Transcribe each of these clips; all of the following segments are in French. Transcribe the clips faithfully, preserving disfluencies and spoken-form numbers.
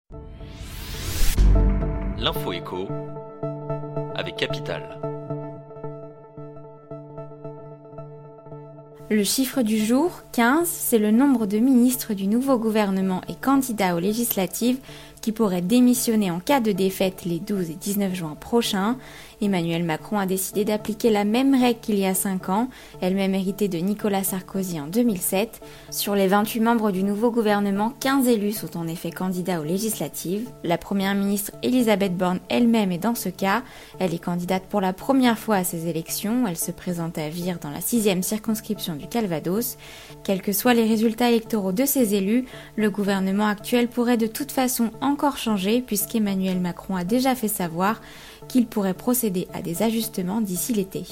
L'info écho avec Capital. Le chiffre du jour, quinze, c'est le nombre de ministres du nouveau gouvernement et candidats aux législatives qui pourraient démissionner en cas de défaite les douze et dix-neuf juin prochains. Emmanuel Macron a décidé d'appliquer la même règle qu'il y a cinq ans, elle-même héritée de Nicolas Sarkozy en deux mille sept. Sur les vingt-huit membres du nouveau gouvernement, quinze élus sont en effet candidats aux législatives. La première ministre Elisabeth Borne elle-même est dans ce cas. Elle est candidate pour la première fois à ces élections. Elle se présente à Vire dans la sixième circonscription du Calvados. Quels que soient les résultats électoraux de ces élus, le gouvernement actuel pourrait de toute façon encore changer puisqu'Emmanuel Macron a déjà fait savoir qu'il pourrait procéder à des ajustements d'ici l'été.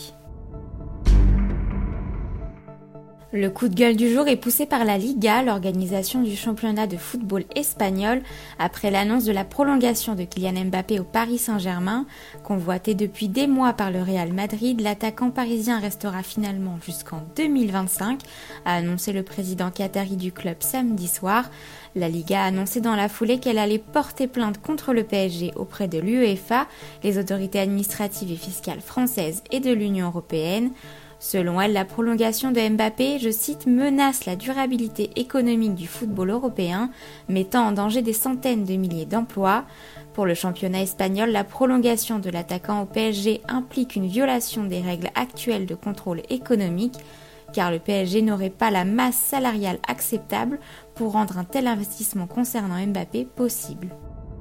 Le coup de gueule du jour est poussé par la Liga, l'organisation du championnat de football espagnol, après l'annonce de la prolongation de Kylian Mbappé au Paris Saint-Germain. Convoité depuis des mois par le Real Madrid, l'attaquant parisien restera finalement jusqu'en deux mille vingt-cinq, a annoncé le président qatari du club samedi soir. La Liga a annoncé dans la foulée qu'elle allait porter plainte contre le P S G auprès de l'UEFA, les autorités administratives et fiscales françaises et de l'Union européenne. Selon elle, la prolongation de Mbappé, je cite, menace la durabilité économique du football européen, mettant en danger des centaines de milliers d'emplois. Pour le championnat espagnol, la prolongation de l'attaquant au P S G implique une violation des règles actuelles de contrôle économique, car le P S G n'aurait pas la masse salariale acceptable pour rendre un tel investissement concernant Mbappé possible.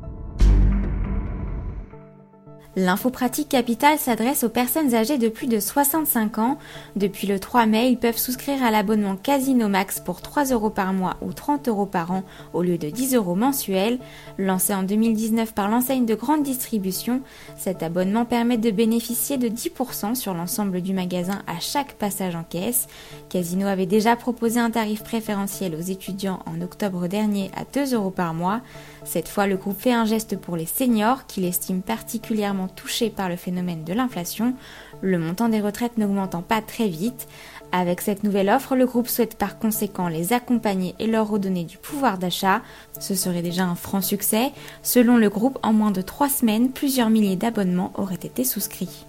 L'info pratique Capital s'adresse aux personnes âgées de plus de soixante-cinq ans. Depuis le trois mai, ils peuvent souscrire à l'abonnement Casino Max pour trois euros par mois ou trente euros par an au lieu de dix euros mensuels. Lancé en deux mille dix-neuf par l'enseigne de grande distribution, cet abonnement permet de bénéficier de dix pour cent sur l'ensemble du magasin à chaque passage en caisse. Casino avait déjà proposé un tarif préférentiel aux étudiants en octobre dernier à deux euros par mois. Cette fois, le groupe fait un geste pour les seniors qu'il estime particulièrement touchés par le phénomène de l'inflation, le montant des retraites n'augmentant pas très vite. Avec cette nouvelle offre, le groupe souhaite par conséquent les accompagner et leur redonner du pouvoir d'achat. Ce serait déjà un franc succès. Selon le groupe, en moins de trois semaines, plusieurs milliers d'abonnements auraient été souscrits.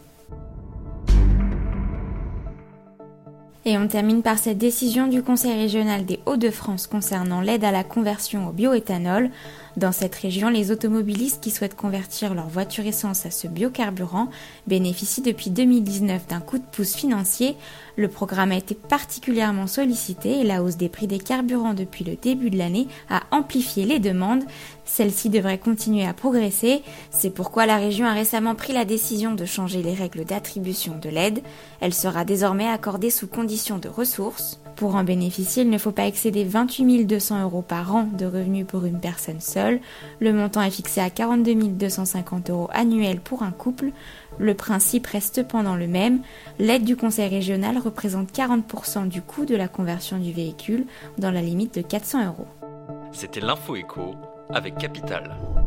Et on termine par cette décision du Conseil régional des Hauts-de-France concernant l'aide à la conversion au bioéthanol. Dans cette région, les automobilistes qui souhaitent convertir leur voiture essence à ce biocarburant bénéficient depuis deux mille dix-neuf d'un coup de pouce financier. Le programme a été particulièrement sollicité et la hausse des prix des carburants depuis le début de l'année a amplifié les demandes. Celles-ci devraient continuer à progresser. C'est pourquoi la région a récemment pris la décision de changer les règles d'attribution de l'aide. Elle sera désormais accordée sous conditions de ressources. Pour en bénéficier, il ne faut pas excéder vingt-huit mille deux cents euros par an de revenus pour une personne seule. Le montant est fixé à quarante-deux mille deux cent cinquante euros annuels pour un couple. Le principe reste cependant le même. L'aide du conseil régional représente quarante pour cent du coût de la conversion du véhicule dans la limite de quatre cents euros. C'était l'info écho avec Capital.